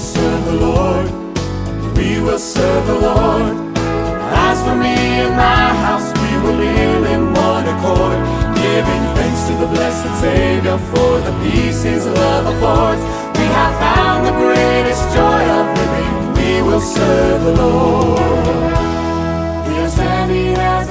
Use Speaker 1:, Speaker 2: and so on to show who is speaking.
Speaker 1: serve the Lord. We will serve the Lord. As for me and my house, we will live in one accord, giving thanks to the blessed Savior for the peace His love affords. We have found the greatest joy of living. We will serve the Lord. We are standing as